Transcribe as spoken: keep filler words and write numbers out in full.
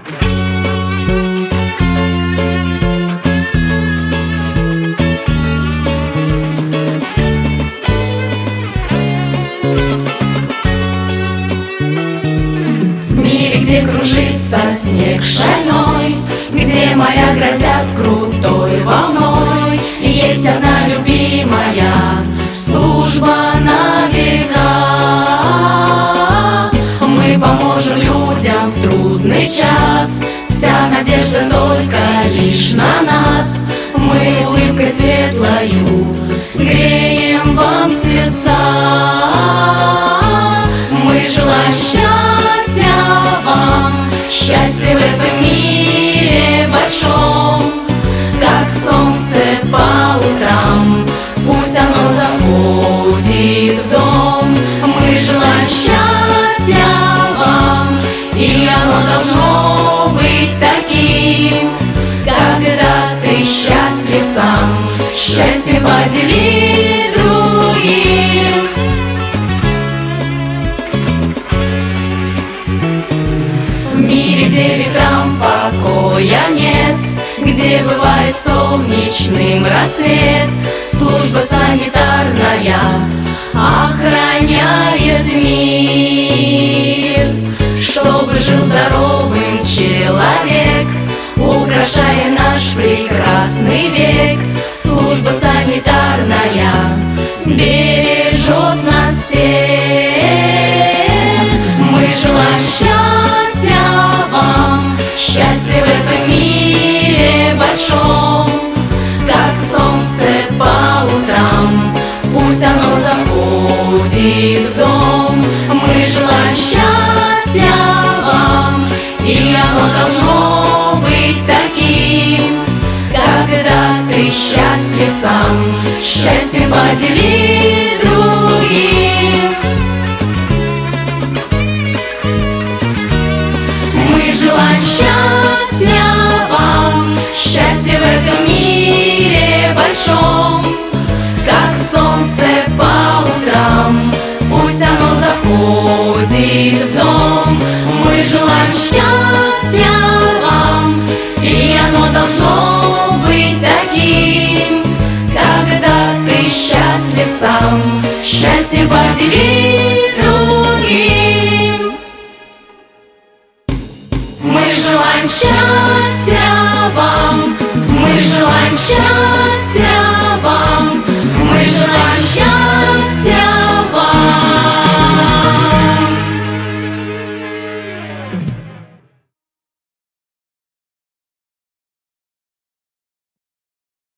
Где кружится снег шальной, где моря грозят крутой волной, есть одна любимая служба на века. Мы поможем людям в трудный час, вся надежда только лишь на нас. Мы улыбкой светлою греем вам сердца. Мы желаем счастья вам, счастье в этом мире большом, как солнце по утрам, пусть оно заходит в дом. Мы желаем счастья вам, и оно должно быть таким, когда ты счастлив сам, счастье поделись с другим. В мире, где ветрам покоя нет, где бывает солнечным рассвет, служба санитарная охраняет мир, чтобы жил здоровым человек, украшая наш прекрасный век. Служба санитарная бережет нас всех. Мы желаем счастья вам, счастье в этом мире большом, как солнце по утрам, пусть оно заходит в дом. Мы желаем счастья вам, и оно должно быть таким, когда ты счастлив сам, счастье поделись с другим. Мы желаем счастья вам, счастье в этом мире большом, как солнце по утрам, пусть оно заходит в дом. Мы желаем счастья вам, и оно должно быть таким, когда ты счастлив сам, счастье поделись с другим. Мы желаем счастья вам, мы желаем счастья